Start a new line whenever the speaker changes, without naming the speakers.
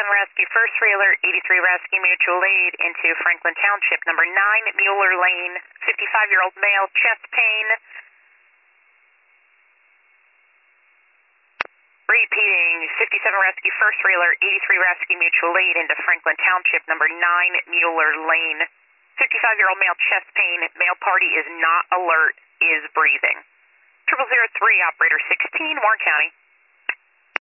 Rescue, first trailer, 83 Rescue Mutual Aid into Franklin Township, number 9 Mueller Lane, 55-year-old male, chest pain. Repeating, 57 Rescue, first trailer, 83 Rescue Mutual Aid into Franklin Township, number 9 Mueller Lane, 55-year-old male, chest pain, male party is not alert, is breathing. 0003, operator 16, Warren County.